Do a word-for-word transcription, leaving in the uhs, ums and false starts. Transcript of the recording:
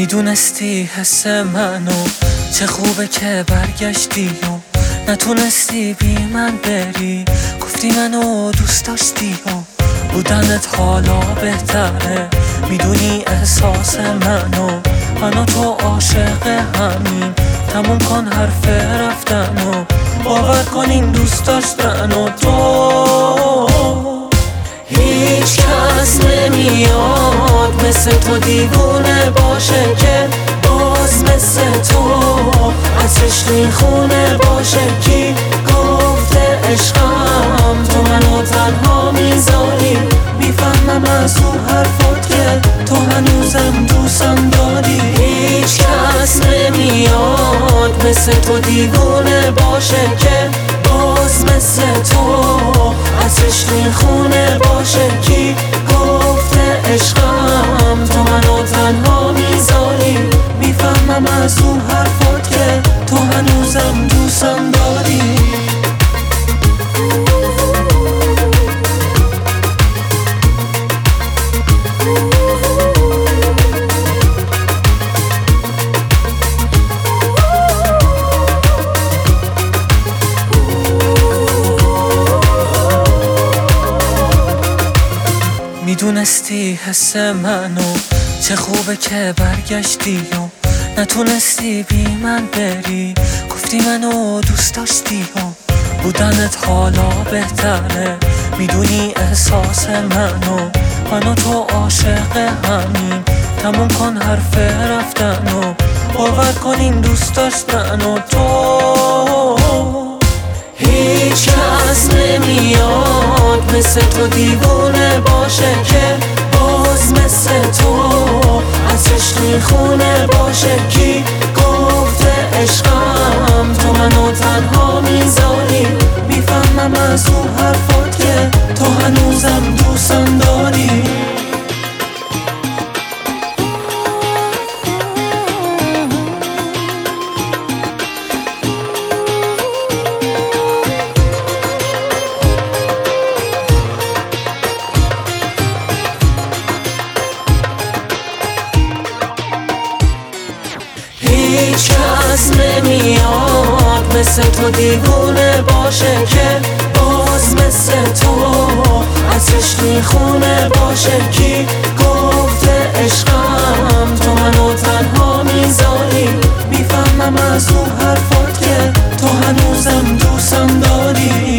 میدونستی حس منو، چه خوبه که برگشتی و نتونستی بی من بری. گفتی منو دوست داشتی و بودنت حالا بهتره. میدونی احساس منو، من و تو عاشق همین. تموم کن حرف رفتنو، باور کن این دوست داشتن و تو. هیچ کس نمیاد مثل تو دیوونه باشه که باز مثل تو عطرش توی خونه باشه. کی گفته عشقم تو منو تنها میذاری؟ میفهمم از اون حرفات که تو هنوزم دوستم داری. هیچ کس نمیاد مثل تو دیوونه باشه که باز مثل تو عطرش توی خونه باشه. کی گفته عشقم تو منو تنها میذاری؟ میفهمم از اون حرفات که تو هنوزم دوستم داری. میدونستی حس منو، چه خوبه که برگشتی و نتونستی بی من بری. گفتی منو دوست داشتی و بودنت حالا بهتره. میدونی احساس منو، من و تو عاشق همین. تموم کن حرف رفتنو، باور کن این دوست داشتن و تو. هیچ کس نمیاد مثل تو دیوونه باشه که باز مثل تو عطرش توی خونه باشه. کی گفته عشقم تو منو تنها میذاری؟ میفهمم از اون حرفات که تو هنوزم دوستم داری. هیچ کس نمیاد مثل تو دیوونه باشه که باز مثل تو عطرش توی خونه باشه. کی گفته عشقم تو منو تنها میذاری؟ میفهمم از اون حرفات که تو هنوزم دوستم داری.